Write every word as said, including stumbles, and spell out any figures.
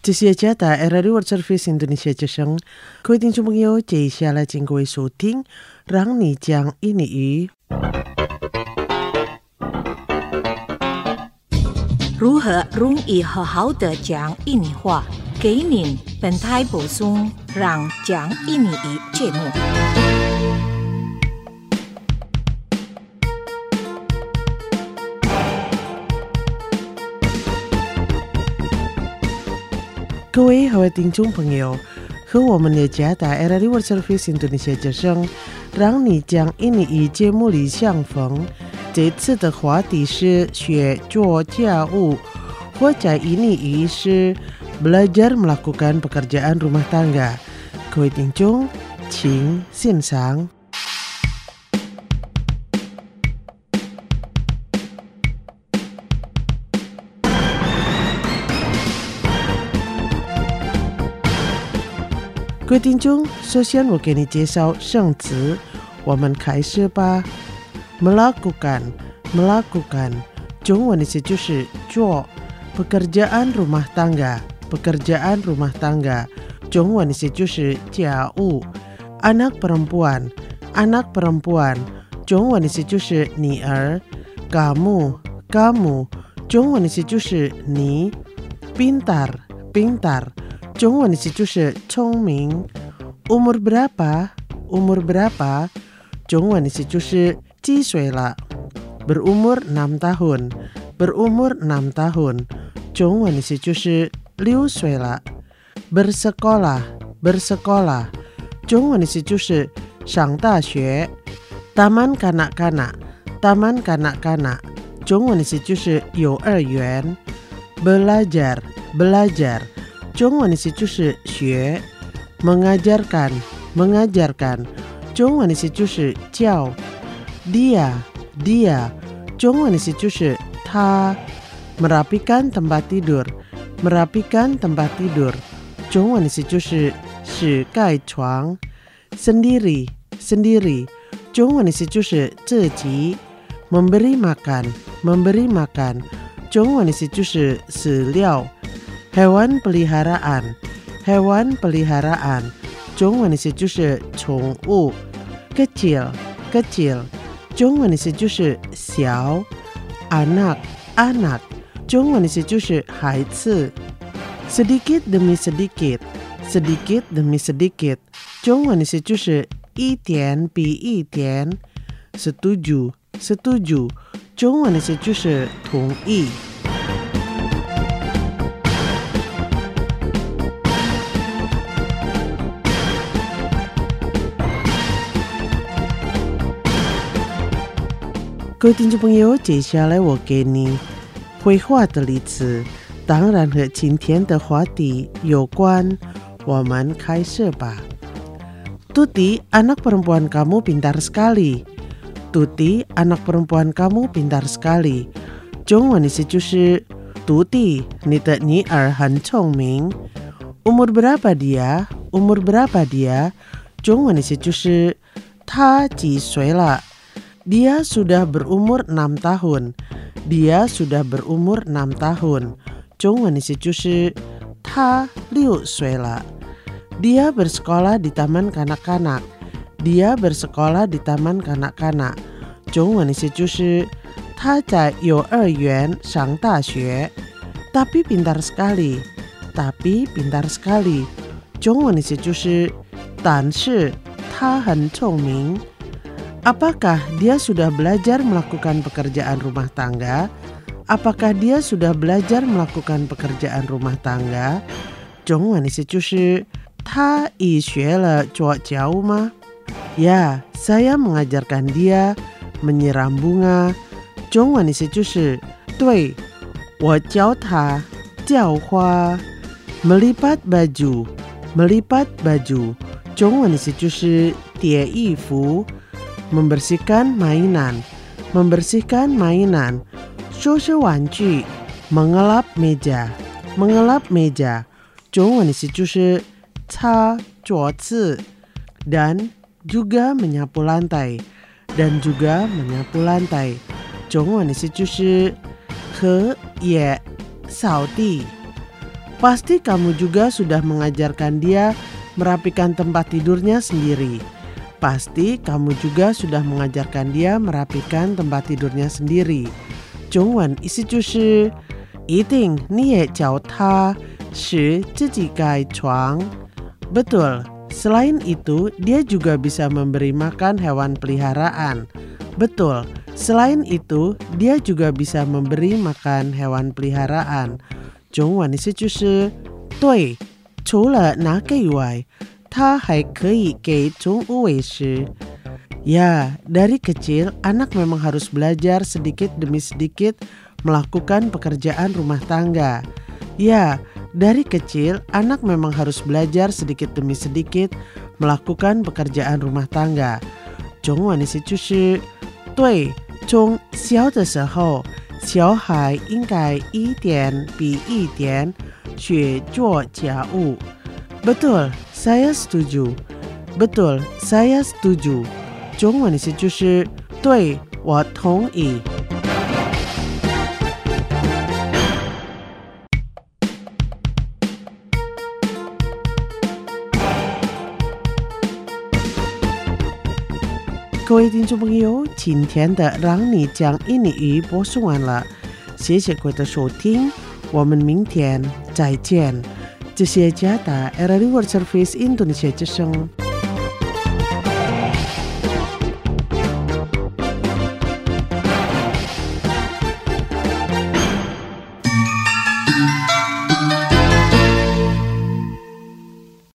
这些家的 R R A World Service Indonesia 之声，各位听众朋友，接下来请各位收听，让你讲英语。 如何容易好好的讲印尼话？给您本台补充让讲印尼语节目。 各位好听众朋友，和我们的家的 R R A World Service Indonesia 之声，让你讲印尼语节目里相逢。这次的话题是学做家务，或者印尼语是belajar melakukan pekerjaan rumah tangga。各位听众，请欣赏。各位听众，首先我给你介绍生词，我们开始吧。melakukan melakukan 中文的意思就是做 pekerjaan rumah tangga pekerjaan rumah tangga 中文的意思就是家务。anak perempuan anak perempuan 中文的意思就是女儿。kamu kamu 中文的意思就是你。pintar pintar 中文的意思就是聪明。umur berapa umur berapa 中文的意思就是几岁了。berumur enam tahun berumur enam tahun 中文的意思就是六岁了。bersekolah bersekolah 中文的意思就是上大学。taman kanak-kanak taman kanak-kanak 中文的意思就是幼儿园。belajar belajar 中文的意思就是学。mengajarkan mengajarkan 中文的意思就是教。dia dia 中文的意思就是他。merapikan tempat tidur merapikan tempat tidur 中文的意思就是是盖床。sendiri sendiri 中文的意思就是自己。memberi makan memberi makan 中文的意思就是饲料。hewan peliharaan hewan peliharaan 中文的意思就是宠物。kecil kecil 中文的意思就是小。anak anak 中文的意思就是孩子。sedikit demi sedikit sedikit demi sedikit 中文的意思就是一点比一点。setuju setuju 中文的意思就是同意。各位听众朋友，接下来我给你绘画的例子，当然和今天的话题有关。我们开始吧。Tuti, anak perempuan kamu pintar sekali. Tuti, anak perempuan kamu pintar sekali. 中文的意思就是徒弟，你的女儿很聪明。umur berapa dia? umur berapa dia? 中文的意思就是他几岁了。Dia sudah berumur enam tahun. Dia sudah berumur enam tahun. 中文的意思就是他六岁了。Dia bersekolah di taman kanak-kanak. Dia bersekolah di taman kanak-kanak. 中文的意思就是他在幼儿园上大学。Tapi pintar sekali. Tapi pintar sekali. 中文的意思就是但是他很聪明。Apakah dia sudah belajar melakukan pekerjaan rumah tangga? Apakah dia sudah belajar melakukan pekerjaan rumah tangga? 中文的意思就是他已学了做家务吗？ Ya, saya mengajarkan dia menyiram bunga. 中文的意思就是对，我教他浇花。melipat baju melipat baju 中文的意思就是叠衣服。membersihkan mainan membersihkan mainan 收拾玩具。mengelap meja mengelap meja 中文的意思就是擦桌子。dan juga menyapu lantai dan juga menyapu lantai 中文的意思就是和也扫地。 Pasti kamu juga sudah mengajarkan dia merapikan tempat tidurnya sendiri. Pasti kamu juga sudah mengajarkan dia merapikan tempat tidurnya sendiri. 中文意思就是一定你也教他使自己盖床。 Betul, selain itu dia juga bisa memberi makan hewan peliharaan. Betul, selain itu dia juga bisa memberi makan hewan peliharaan. 中文意思就是对，除了那个以外，他还可以给宠物喂食。 Ya, dari kecil anak memang harus belajar sedikit demi sedikit melakukan pekerjaan rumah tangga. Ya, dari kecil anak memang harus belajar sedikit demi sedikit melakukan pekerjaan rumah tangga. 中文意思就是对，从小的时候，小孩应该一点比一点学做家务。 Betul, saya setuju. Betul, saya setuju. 中文意思就是对，我同意。各位听众朋友，今天的让你讲印尼语播送完了，谢谢各位的收听，我们明天再见。这些加达 R R I World Service Indonesia 之声。